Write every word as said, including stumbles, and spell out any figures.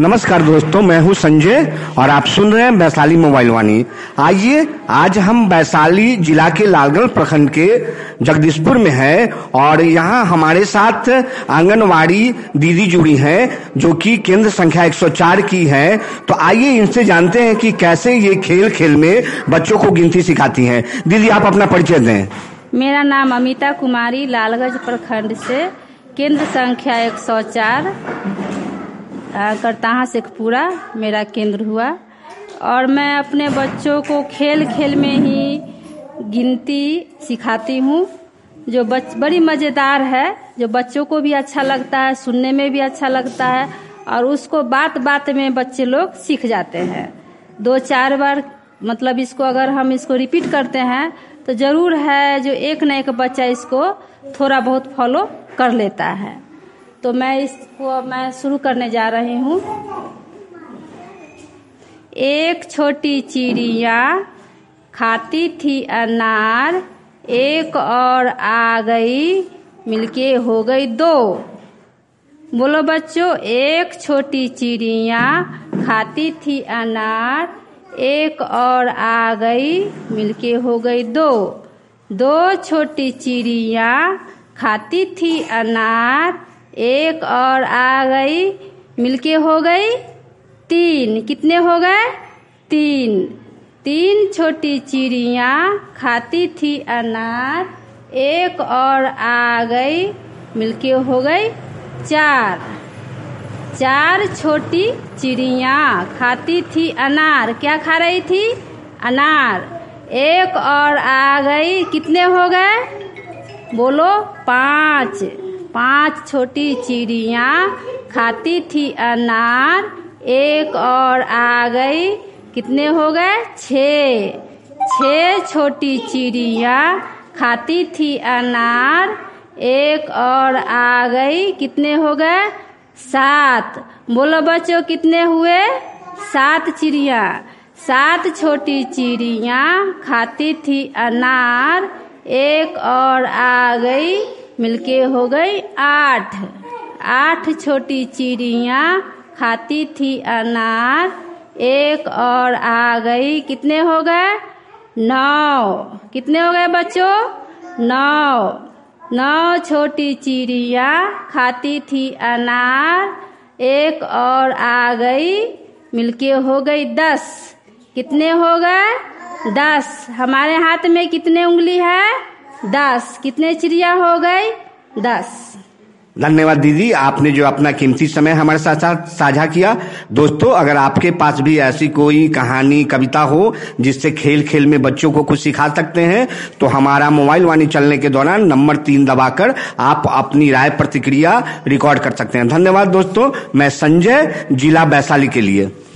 नमस्कार दोस्तों, मैं हूं संजय और आप सुन रहे हैं वैशाली मोबाइल वाणी। आइए, आज हम वैशाली जिला के लालगंज प्रखंड के जगदीशपुर में हैं और यहाँ हमारे साथ आंगनवाड़ी दीदी जुड़ी हैं जो कि केंद्र संख्या एक सौ चार की है। तो आइए इनसे जानते हैं कि कैसे ये खेल खेल में बच्चों को गिनती सिखाती हैं। दीदी, आप अपना परिचय दें। मेरा नाम अमिता कुमारी, लालगंज प्रखंड से, केंद्र संख्या एक सौ चार करताहा शेखपुरा मेरा केंद्र हुआ। और मैं अपने बच्चों को खेल खेल में ही गिनती सिखाती हूँ, जो बच बड़ी मज़ेदार है, जो बच्चों को भी अच्छा लगता है, सुनने में भी अच्छा लगता है और उसको बात बात में बच्चे लोग सीख जाते हैं। दो चार बार मतलब इसको अगर हम इसको रिपीट करते हैं तो ज़रूर है जो एक न एक बच्चा इसको थोड़ा बहुत फॉलो कर लेता है। तो मैं इसको मैं शुरू करने जा रही हूँ। एक छोटी चिड़िया खाती थी अनार, एक और आ गई मिलके हो गई दो। बोलो बच्चों, एक छोटी चिड़िया खाती थी अनार, एक और आ गई मिलके हो गई दो। दो छोटी चिड़िया खाती थी अनार, एक और आ गई मिलके हो गई तीन। कितने हो गए? तीन। तीन छोटी चिड़िया खाती थी अनार, एक और आ गई मिलके हो गई चार। चार छोटी चिड़िया खाती थी अनार। क्या खा रही थी? अनार। एक और आ गई, कितने हो गए? बोलो, पाँच। पांच छोटी चिड़िया खाती थी अनार, एक और आ गई, कितने हो गए? छः। छः छोटी चिड़िया खाती थी अनार, एक और आ गई, कितने हो गए? सात। बोलो बच्चों, कितने हुए? सात चिड़िया। सात छोटी चिड़िया खाती थी अनार, एक और आ गई मिलके हो गई आठ। आठ छोटी चिड़िया खाती थी अनार, एक और आ गई, कितने हो गए? नौ। कितने हो गए बच्चों? नौ। नौ छोटी चिड़िया खाती थी अनार, एक और आ गई मिलके हो गई दस। कितने हो गए? दस। हमारे हाथ में कितने उंगली है? दस। कितने चिड़िया हो गई? दस। धन्यवाद दीदी, आपने जो अपना कीमती समय हमारे साथ साझा किया। दोस्तों, अगर आपके पास भी ऐसी कोई कहानी, कविता हो जिससे खेल खेल में बच्चों को कुछ सिखा सकते हैं तो हमारा मोबाइल वाणी चलने के दौरान नंबर तीन दबाकर आप अपनी राय प्रतिक्रिया रिकॉर्ड कर सकते हैं। धन्यवाद दोस्तों, मैं संजय, जिला वैशाली के लिए।